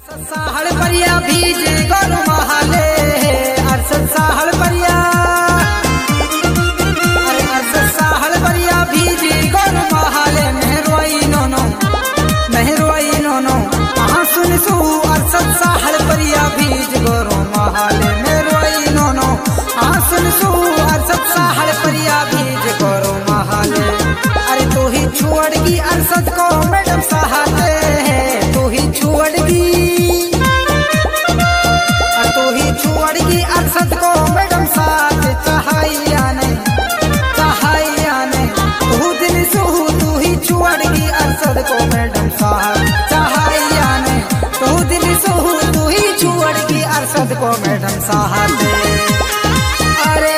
साहड़ परिया भीज गोरु महाले अरसद साहड़ परिया अरे अरसद साहड़ परिया भीज गोरु महाले मेहरवाई नोनो कहाँ सुन सू अरसद साहड़ परिया भीज गोरु महाले मेहरवाई नोनो कहाँ सुन सू अरसद साहड़ परिया भीज गोरु महाले। अरे तू ही छोड़गी अरसद को मैडम सहाते है तू ही छोड़गी अरसद को मैडम साथ चाहैया ने तू दिल सुहू तू ही छुड़गी अरसद को मैडम साथ चाहैया ने तू दिल सुहू तू ही छुड़गी अरसद को मैडम साथ। अरे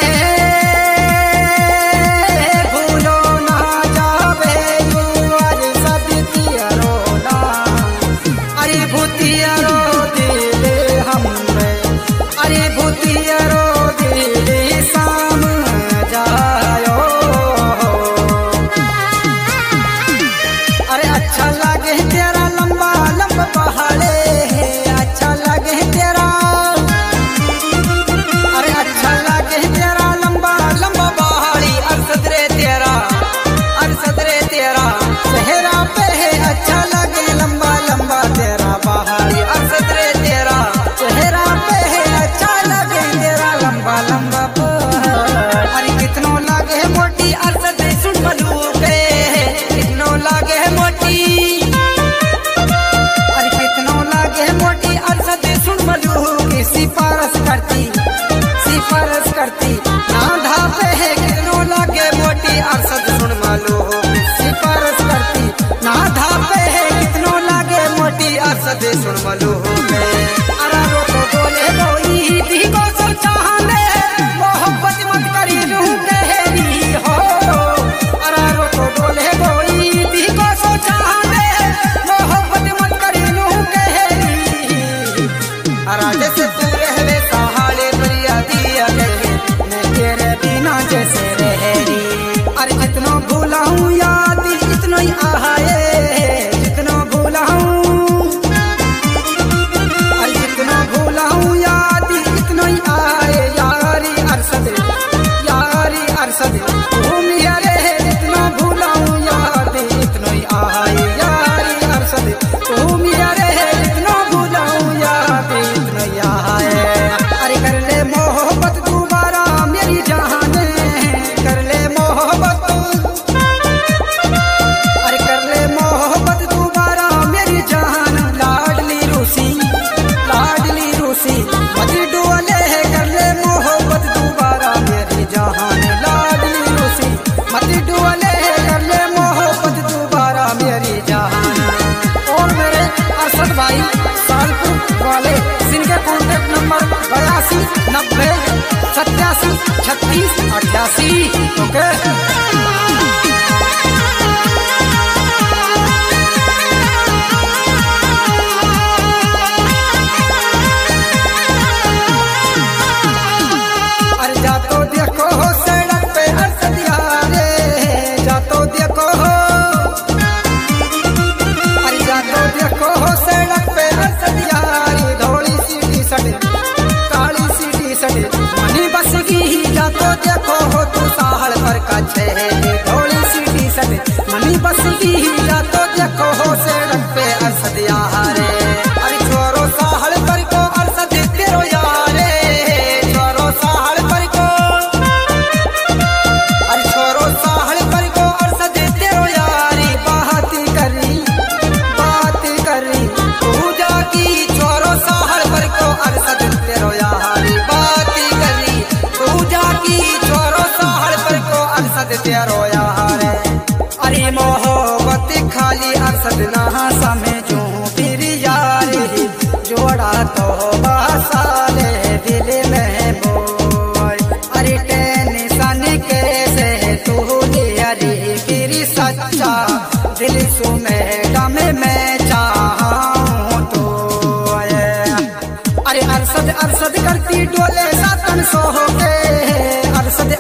भूलो ना जावे अरसद तिया रोना अरे भूतिया रो दिले हमरे अरे भूतिया रो दिले साम जायो। अरे अच्छा लगे तेरा लंबा लंबा पहाड़े अच्छा लगे तेरा अरे अच्छा लगे तेरा लंबा लंबा पहाड़ी अरसद रे तेरा चेहरा पे है अच्छा लगे लंबा लंबा तेरा पहाड़ी अरसद रे तेरा चेहरा पे है अच्छा लगे तेरा लंबा लंबा पहाड़। अरे कितनो लागे मोटी अरसद सुन बलू के कितनो लागे मोटी अरे कितनो लागे मोटी अरसद सुन बलू की सिफारिश करती ना धापे है कितनो लागे मोटी अरसद सुन बलू की सिफारिश करती ना धापे है कितनो लागे मोटी अरसद सुन बलू में। अरे रोको बोले कोई भी को चाहने मोहब्बत मत करी रूह गहरी हो अरे रोको बोले कोई भी को चाहने मोहब्बत मत करी रूह गहरी। अरे जैसे तू रहवे सहारे परिया दिया गए मैं तेरे बिना जैसे रहरी। अरे जितना भूला हूँ याद इतना ही आए जितना भूला हूँ अरे जितना भूला हूँ याद इतना ही आए यारी अरसद तुम यारे जितना भूला हूँ याद इतना ही आए यारी अरसद तुम यारे जितना भूला हूँ याद इतना ही आए। अरे कर ले मोहब्बत दोबारा मेरी जान कर ले मोहब्बत अरे कर ले मोहब्बत दोबारा मेरी जान लाडली रूसी मत डोले कर ले मोहब्बत दोबारा मेरी जान लाडली रूसी मत डोले कर ले मोहब्बत दोबारा मेरी जान। और मेरे अरसद भाई सालपुर वाले जिनके कॉन्टेक्ट नंबर 82 90 87 36 88 ओके। अरे जा तो देखो हो सड़क पे अरसद यारे जा तो देखो हो अरे जा तो देखो हो सड़क पे अरसद यारी धोली सी टी शर्ट काली सी टी शर्ट मनी बस की जा तो देखो हो तू साहड़ पर का छेली धोली सी टी शर्ट मनी बस की जा तो देखो हो सड़क पे अरसद यारे। अरे छोरो साहड़ पर को अरसद तेरो यारे छोरो साहड़ पर को अरे छोरो साहड़ पर को अरसद तेरो यारी बात करी पूजा की छोरो साहड़ पर को अरसद तेरो यारी बात करी पूजा की छोरो साहड़ पर को अरसद तेरो यारे। अरे मोहब्बत खाली अरसद ना समझूं फिर यारी जोड़ा तो बसाले दिल में बोल। अरे टेंशन कैसे तू अरे फिर सच्चा दिल सु मैडम में चाहूं तो। अरे अरसद करती डोले सातन सो हो गए अरसद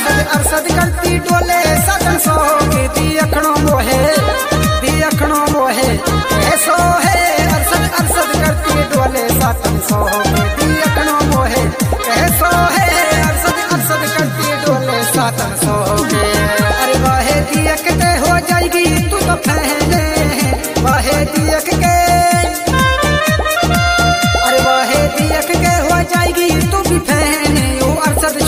अरसद करती डोले सातन सो हो गए दी अखणों मोहे मोहे कैसो है अरसद अरसद करती डोले सातन सो दियकनो मोहे कैसो है अरसद अरसद करती डोले सातन सो अरे वाहे दियक के हो जाएगी तू तो पहले वाहे दियक के अरे वाहे दियक के हो जाएगी तू भी पहने यू अरसद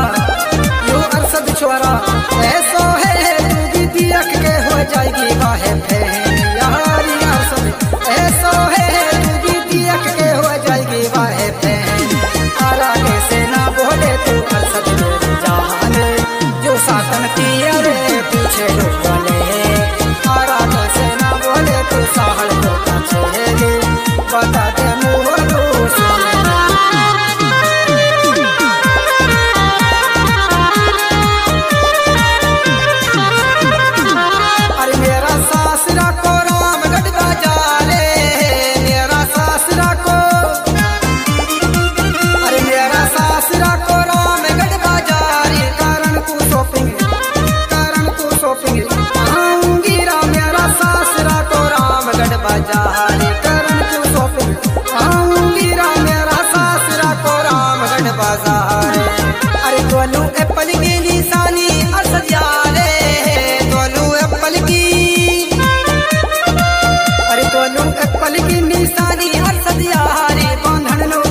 छोरा ऐसो है तू भी दियक के हो जाएगी वाहे पहने यारी अरसद ऐसो है तू भी दियक के हो जाएगी वाहे पहने आगे से ना बोले तू अरसद मेरी जाने जो सातन की अरे पीछे डोले आगे से ना बोले तू साहल को पछेगे बता दे मुँह तो सुने अरे दोनों एप्पल की निशानी अरसद यारे दोनों एप्पल की अरे दोनों एप्पल की निशानी अरसद यारे बांधन लो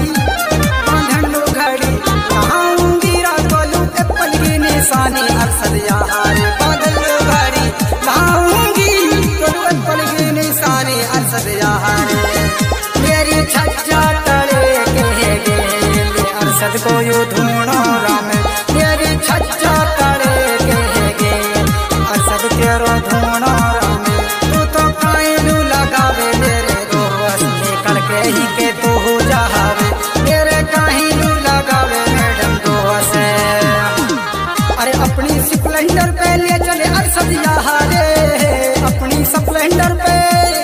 घड़ी आऊंगी रा दोनों एप्पल की निशानी अरसद यारे बांधन लो घड़ी लाऊंगी दोनों एप्पल की निशानी अरसद यारे मेरी छज्जा तड़े के अरसद को यू ढूंढो राम मेरी छज्जा तड़े के अरसद तेरो ढूंढो राम तू तो कायलू लगावे मेरे दोस्त निकल के ही के तू हो जावे मेरे काहिलू लगावे मैडम दोस्त अरे अपनी स्प्लेंडर पे ले चले अरसद यारे अपनी स्प्लेंडर पे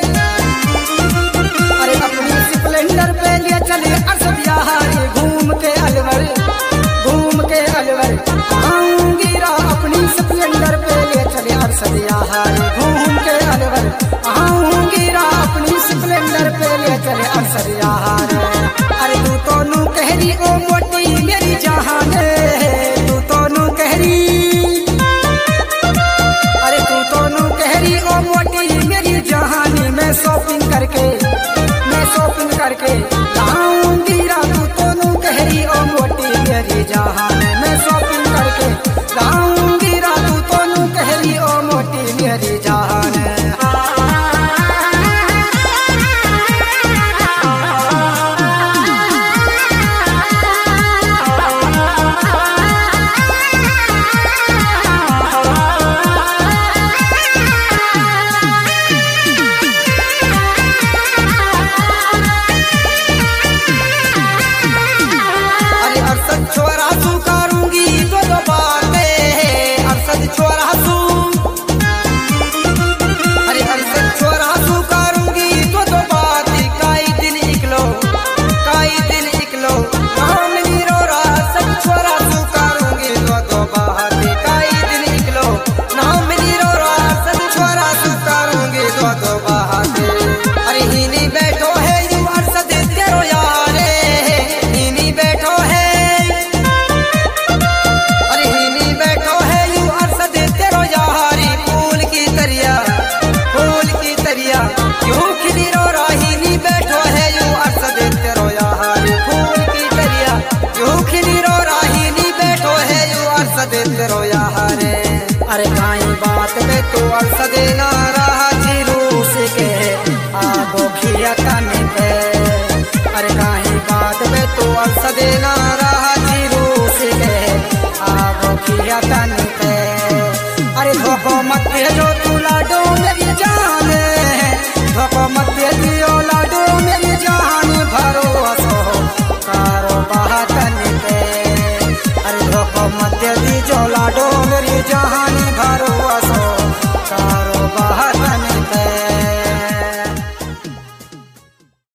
अरे अपनी स्प्लेंडर पे ले चले अरसद यारे घूम के अलवर आऊंगी रा अपनी स्प्लेंडर पे ले चले अरसद यारे घूम के अलवर आऊंगी रा अपनी स्प्लेंडर पे ले चले अरसद यारे अरे तू तो नू कहरी ओ मोटी मेरी जहाने तू तो नू कहरी अरे तू तो नू कहरी ओ मोटी मेरी जहानी में शॉपिंग करके लाऊंगी रा तू तो नू कहरी ओ मोटी मेरी जहान में शॉपिंग करके लाऊंगी रा तू तो नू कहरी ओ मोटी मेरी जहान छोरा तू करूंगी तो बातें अरसद छोरा तू अरे अरसद छोरा तू करूंगी तो बातें कई दिन इकलो राम नीरो अरसद छोरा तू करूंगी तो बातें कई दिन इकलो नाम नीरो अरसद छोरा तू करूंगी तो बातें अरे ही नहीं बैठो है यू अरसद तेरो यारे ही नहीं बैठो है क्यों खिली रो राही नी बैठो है यू अरसद तेरो यारी फूल की दरिया क्यों खिली रो राही नी बैठो है यू अरसद तेरो यारे अरे काई बात में तू अरसद ना रहा रूस के आगो खिया काने पे अरे काई बात में तू अरसद ना रहा रूस के आगो खिया काने पे अरे धोखो मत जो तू लाडो मेरी जान धोखो मत